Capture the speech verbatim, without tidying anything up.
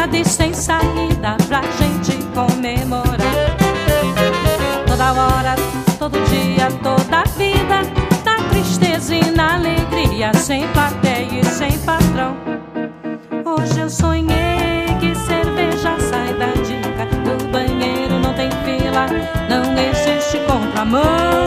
estrada e sem saída pra gente comemorar. Toda hora, todo dia, toda a vida, na tristeza e na alegria, sem plateia e sem patrão. Hoje eu sonhei que cerveja sai da dica, no banheiro não tem fila, não existe contramão.